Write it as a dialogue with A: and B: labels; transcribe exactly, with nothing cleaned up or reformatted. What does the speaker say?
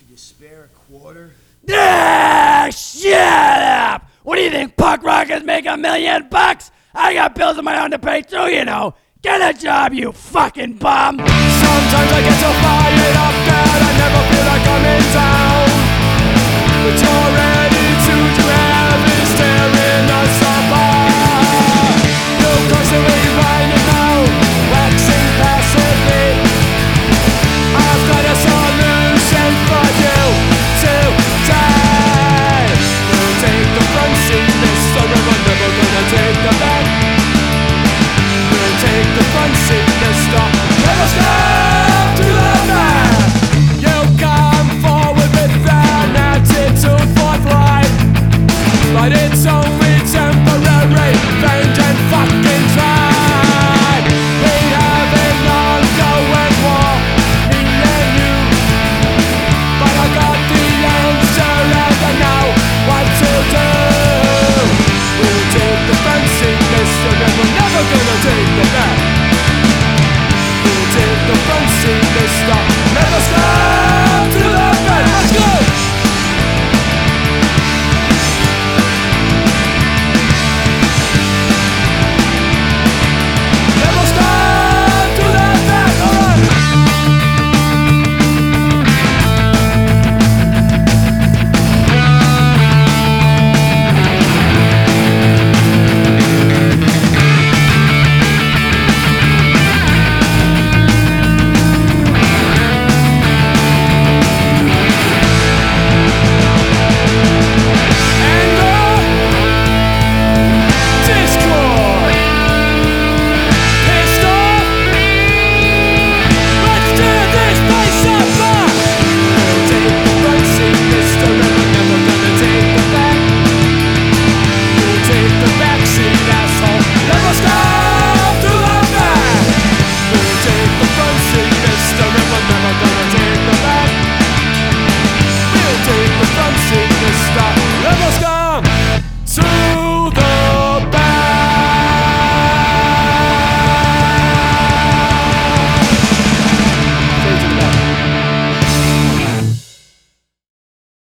A: Could you spare a quarter?
B: Ah, shut up! What do you think, punk rockers make a million bucks? I got bills of my own to pay too, you know. Get a job, you fucking bum!
C: Sometimes I get so far